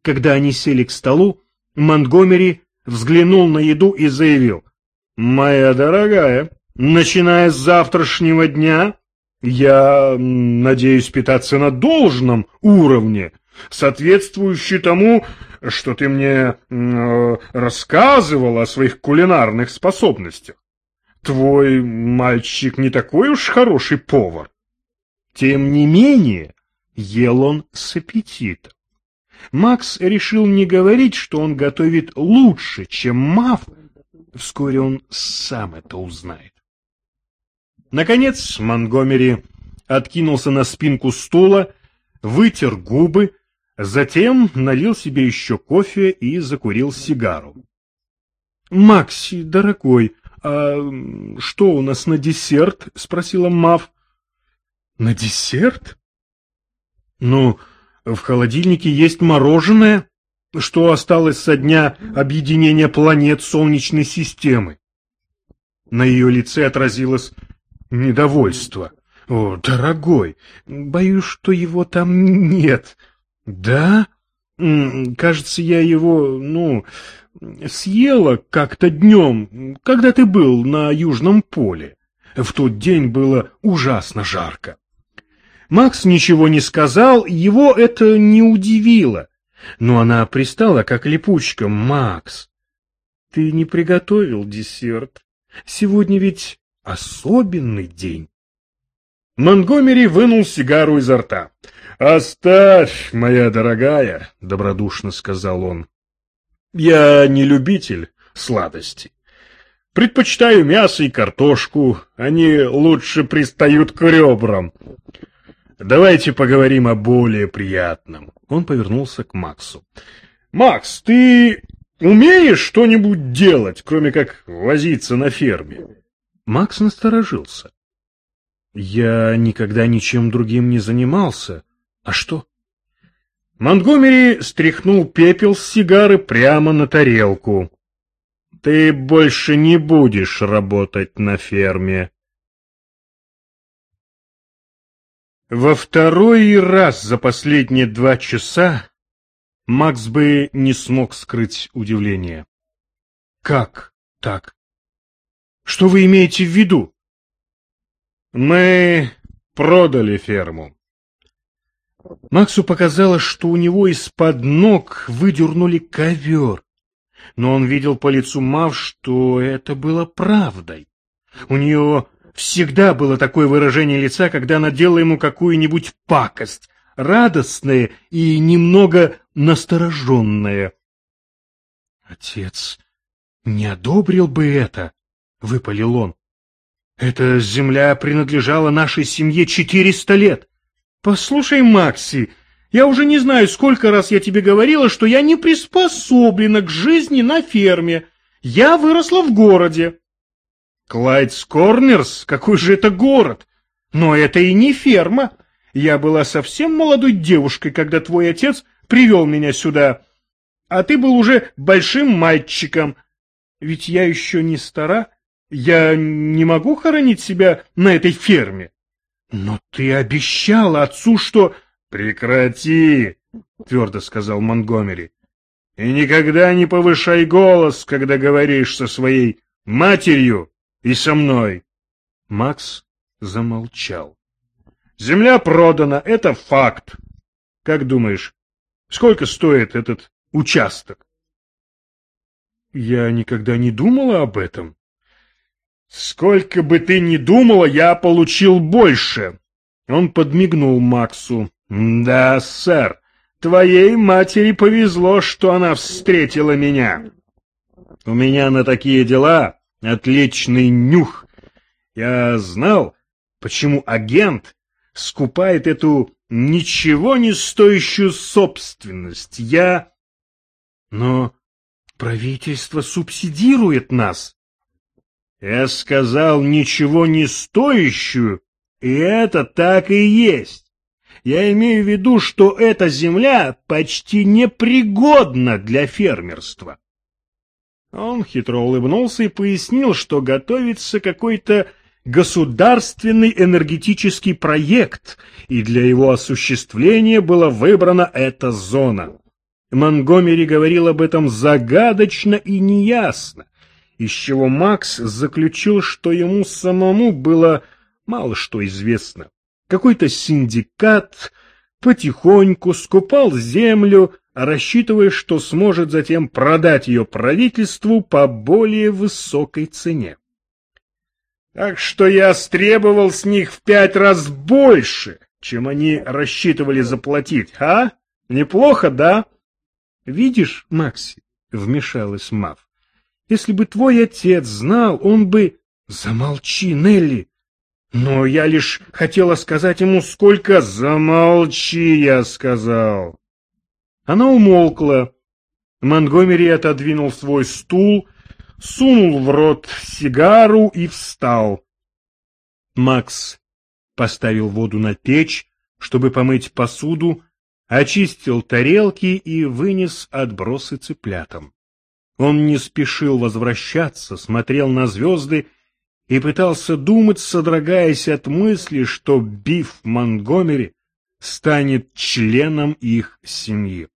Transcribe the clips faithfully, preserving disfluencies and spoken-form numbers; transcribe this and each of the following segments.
Когда они сели к столу, Монтгомери взглянул на еду и заявил: «Моя дорогая, начиная с завтрашнего дня я надеюсь питаться на должном уровне, соответствующий тому, что ты мне э, рассказывала о своих кулинарных способностях. Твой мальчик не такой уж хороший повар». Тем не менее, ел он с аппетитом. Макс решил не говорить, что он готовит лучше, чем Мав. Вскоре он сам это узнает. Наконец Монтгомери откинулся на спинку стула, вытер губы, затем налил себе еще кофе и закурил сигару. — Макс, дорогой, а что у нас на десерт? — спросила Мав. — На десерт? — Ну, в холодильнике есть мороженое, что осталось со дня объединения планет Солнечной системы. На ее лице отразилось недовольство. — О, дорогой, боюсь, что его там нет. — Да? Кажется, я его, ну, съела как-то днем, когда ты был на Южном поле. В тот день было ужасно жарко. Макс ничего не сказал, его это не удивило. Но она пристала, как липучка. — Макс, ты не приготовил десерт. Сегодня ведь особенный день. Монтгомери вынул сигару изо рта. — Оставь, моя дорогая, — добродушно сказал он. — Я не любитель сладостей. Предпочитаю мясо и картошку, они лучше пристают к ребрам. Давайте поговорим о более приятном. Он повернулся к Максу. — Макс, ты умеешь что-нибудь делать, кроме как возиться на ферме? Макс насторожился. — Я никогда ничем другим не занимался. А что? Монтгомери стряхнул пепел с сигары прямо на тарелку. — Ты больше не будешь работать на ферме. Во второй раз за последние два часа Макс бы не смог скрыть удивление. — Как так? Что вы имеете в виду? — Мы продали ферму. Максу показалось, что у него из-под ног выдернули ковер, но он видел по лицу Мав, что это было правдой. У нее всегда было такое выражение лица, когда она делала ему какую-нибудь пакость, радостное и немного настороженное. — Отец не одобрил бы это, — выпалил он. — Эта земля принадлежала нашей семье четыреста лет. Послушай, Макси, я уже не знаю, сколько раз я тебе говорила, что я не приспособлена к жизни на ферме. Я выросла в городе. Клайдс Корнерс? Какой же это город? Но это и не ферма. Я была совсем молодой девушкой, когда твой отец привел меня сюда. А ты был уже большим мальчиком. Ведь я еще не стара. Я не могу хоронить себя на этой ферме. Но ты обещала отцу, что... — Прекрати, — твердо сказал Монтгомери. — И никогда не повышай голос, когда говоришь со своей матерью и со мной. Макс замолчал. — Земля продана, это факт. Как думаешь, сколько стоит этот участок? — Я никогда не думала об этом. — Сколько бы ты ни думала, я получил больше. Он подмигнул Максу. — Да, сэр, твоей матери повезло, что она встретила меня. У меня на такие дела отличный нюх. Я знал, почему агент скупает эту ничего не стоящую собственность. Я... Но правительство субсидирует нас. Я сказал ничего не стоящую, и это так и есть. Я имею в виду, что эта земля почти непригодна для фермерства. Он хитро улыбнулся и пояснил, что готовится какой-то государственный энергетический проект, и для его осуществления была выбрана эта зона. Монтгомери говорил об этом загадочно и неясно, из чего Макс заключил, что ему самому было мало что известно. Какой-то синдикат потихоньку скупал землю, рассчитывая, что сможет затем продать ее правительству по более высокой цене. Так что я стребовал с них в пять раз больше, чем они рассчитывали заплатить, а? Неплохо, да? Видишь, Макси, — вмешалась Мав, — если бы твой отец знал, он бы... Замолчи, Нелли! Но я лишь хотела сказать ему, сколько... Замолчи, я сказал. Она умолкла. Монтгомери отодвинул свой стул, сунул в рот сигару и встал. Макс поставил воду на печь, чтобы помыть посуду, очистил тарелки и вынес отбросы цыплятам. Он не спешил возвращаться, смотрел на звезды и пытался думать, содрогаясь от мысли, что Биф Монтгомери станет членом их семьи.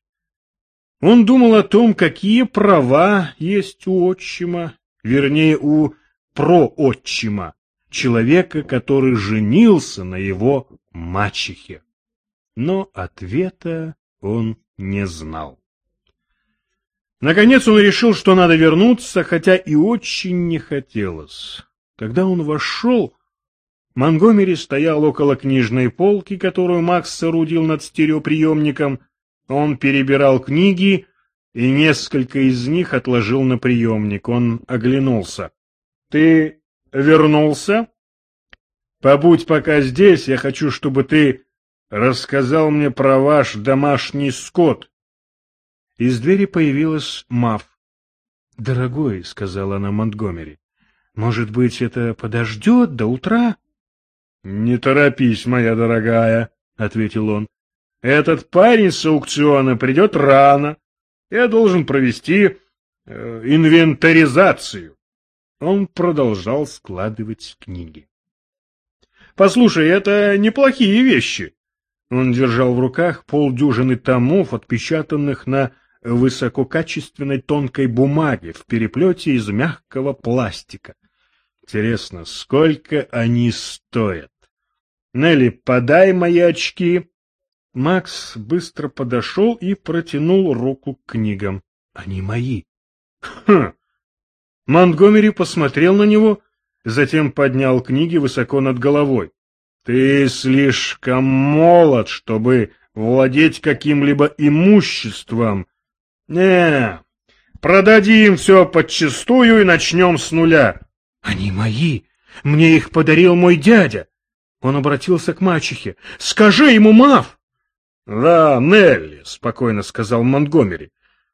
Он думал о том, какие права есть у отчима, вернее, у проотчима, человека, который женился на его мачехе. Но ответа он не знал. Наконец он решил, что надо вернуться, хотя и очень не хотелось. Когда он вошел, Монтгомери стоял около книжной полки, которую Макс соорудил над стереоприемником. Он перебирал книги, и несколько из них отложил на приемник. Он оглянулся. — Ты вернулся? Побудь пока здесь, я хочу, чтобы ты рассказал мне про ваш домашний скот. Из двери появилась Мав. — Дорогой, — сказала она Монтгомери, — может быть, это подождет до утра? — Не торопись, моя дорогая, — ответил он. — Этот парень с аукциона придет рано. Я должен провести э, инвентаризацию. Он продолжал складывать книги. — Послушай, это неплохие вещи. Он держал в руках полдюжины томов, отпечатанных на высококачественной тонкой бумаге в переплете из мягкого пластика. Интересно, сколько они стоят? Нелли, подай мои очки. Макс быстро подошел и протянул руку к книгам. Они мои. Хм. Монтгомери посмотрел на него, затем поднял книги высоко над головой. Ты слишком молод, чтобы владеть каким-либо имуществом. Не, продадим все подчистую и начнем с нуля. Они мои. Мне их подарил мой дядя. Он обратился к мачехе. Скажи ему, Мав. Да, Нелли, спокойно сказал Монтгомери.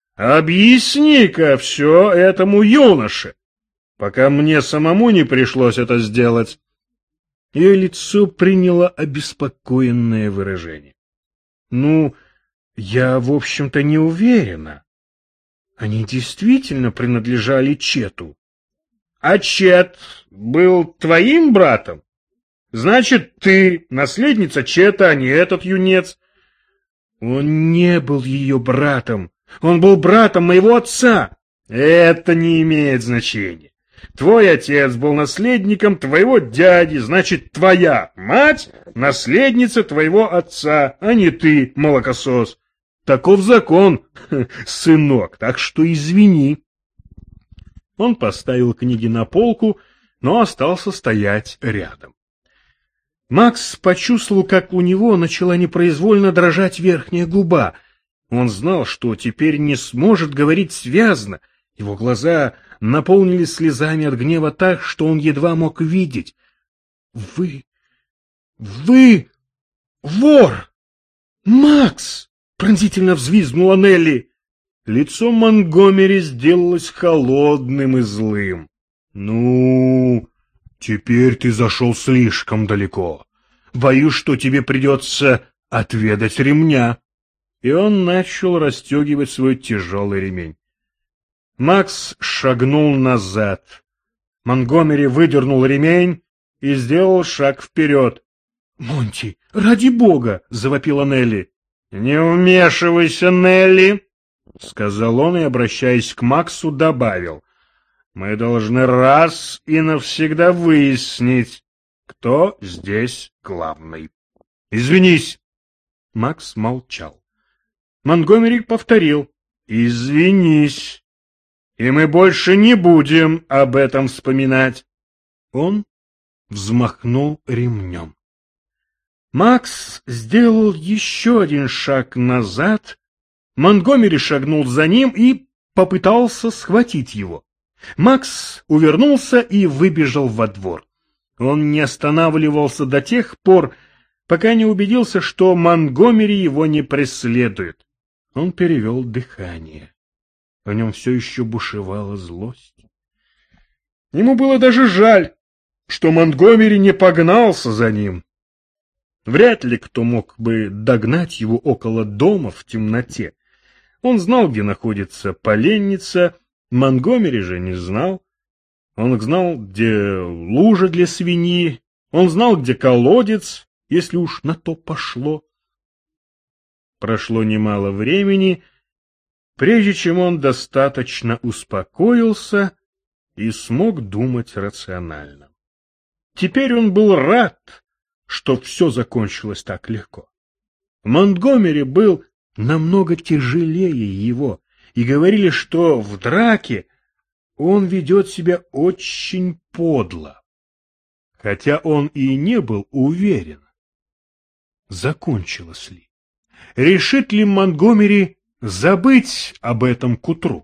Объясни-ка все этому юноше, пока мне самому не пришлось это сделать. Ее лицо приняло обеспокоенное выражение. — Ну, я, в общем-то, не уверена. Они действительно принадлежали Чету. — А Чет был твоим братом? Значит, ты наследница Чета, а не этот юнец. Он не был ее братом. Он был братом моего отца. Это не имеет значения. Твой отец был наследником твоего дяди, значит, твоя мать — наследница твоего отца, а не ты, молокосос. Таков закон, сынок, так что извини. Он поставил книги на полку, но остался стоять рядом. Макс почувствовал, как у него начала непроизвольно дрожать верхняя губа. Он знал, что теперь не сможет говорить связно. Его глаза наполнились слезами от гнева так, что он едва мог видеть. — Вы... вы... вор! Макс! — пронзительно взвизгнула Нелли. Лицо Монтгомери сделалось холодным и злым. — Ну, теперь ты зашел слишком далеко. Боюсь, что тебе придется отведать ремня. И он начал расстегивать свой тяжелый ремень. Макс шагнул назад. Монтгомери выдернул ремень и сделал шаг вперед. — Монти, ради бога! — завопила Нелли. — Не вмешивайся, Нелли, — сказал он и, обращаясь к Максу, добавил. — Мы должны раз и навсегда выяснить, кто здесь главный. — Извинись. Макс молчал. Монтгомери повторил. — Извинись. И мы больше не будем об этом вспоминать. Он взмахнул ремнем. Макс сделал еще один шаг назад. Монтгомери шагнул за ним и попытался схватить его. Макс увернулся и выбежал во двор. Он не останавливался до тех пор, пока не убедился, что Монтгомери его не преследует. Он перевел дыхание. В нем все еще бушевала злость. Ему было даже жаль, что Монтгомери не погнался за ним. Вряд ли кто мог бы догнать его около дома в темноте. Он знал, где находится поленница, Монтгомери же не знал. Он знал, где лужа для свиньи, он знал, где колодец, если уж на то пошло. Прошло немало времени, прежде чем он достаточно успокоился и смог думать рационально. Теперь он был рад, что все закончилось так легко. Монтгомери был намного тяжелее его, и говорили, что в драке он ведет себя очень подло. Хотя он и не был уверен, закончилось ли. Решит ли Монтгомери забыть об этом к утру?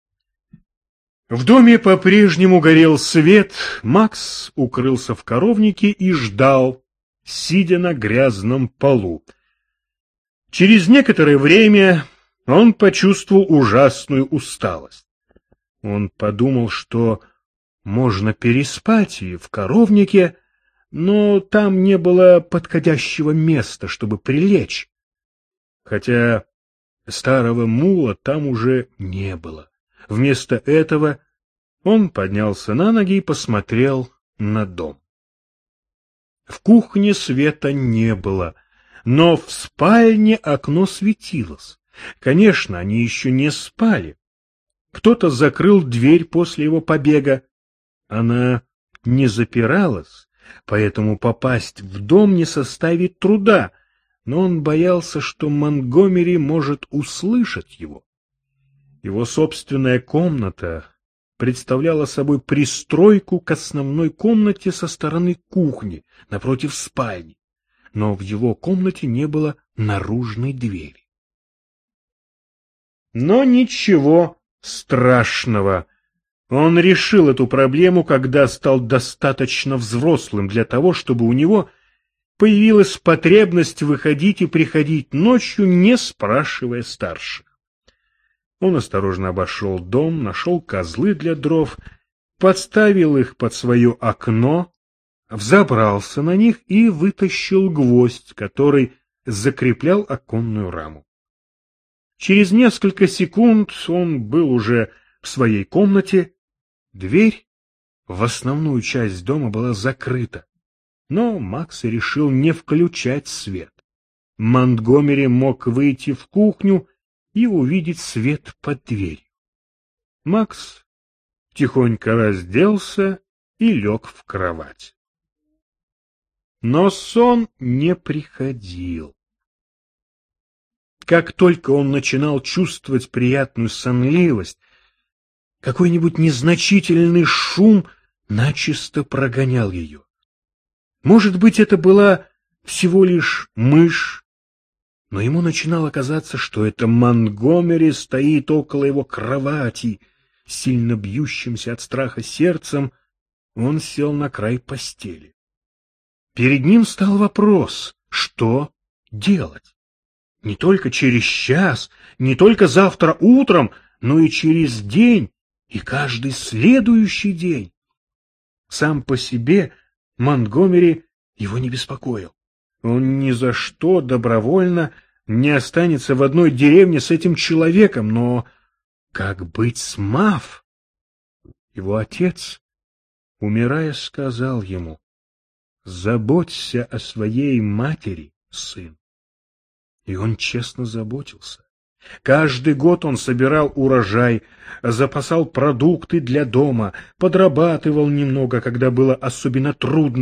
В доме по-прежнему горел свет, Макс укрылся в коровнике и ждал, сидя на грязном полу. Через некоторое время он почувствовал ужасную усталость. Он подумал, что можно переспать и в коровнике, но там не было подходящего места, чтобы прилечь. Хотя старого мула там уже не было. Вместо этого он поднялся на ноги и посмотрел на дом. В кухне света не было, но в спальне окно светилось. Конечно, они еще не спали. Кто-то закрыл дверь после его побега. Она не запиралась, поэтому попасть в дом не составит труда, но он боялся, что Монтгомери может услышать его. Его собственная комната представляла собой пристройку к основной комнате со стороны кухни, напротив спальни, но в его комнате не было наружной двери. Но ничего страшного. Он решил эту проблему, когда стал достаточно взрослым для того, чтобы у него появилась потребность выходить и приходить ночью, не спрашивая старших. Он осторожно обошел дом, нашел козлы для дров, подставил их под свое окно, взобрался на них и вытащил гвоздь, который закреплял оконную раму. Через несколько секунд он был уже в своей комнате. Дверь в основную часть дома была закрыта, но Макс решил не включать свет. Монтгомери мог выйти в кухню и увидеть свет под дверью. Макс тихонько разделся и лег в кровать. Но сон не приходил. Как только он начинал чувствовать приятную сонливость, какой-нибудь незначительный шум начисто прогонял ее. Может быть, это была всего лишь мышь, но ему начинало казаться, что это Монтгомери стоит около его кровати, сильно бьющимся от страха сердцем. Он сел на край постели. Перед ним стал вопрос, что делать? Не только через час, не только завтра утром, но и через день, и каждый следующий день. Сам по себе Монтгомери его не беспокоил. Он ни за что добровольно не останется в одной деревне с этим человеком, но как быть с Мав? Его отец, умирая, сказал ему: «Заботься о своей матери, сын». И он честно заботился. Каждый год он собирал урожай, запасал продукты для дома, подрабатывал немного, когда было особенно трудно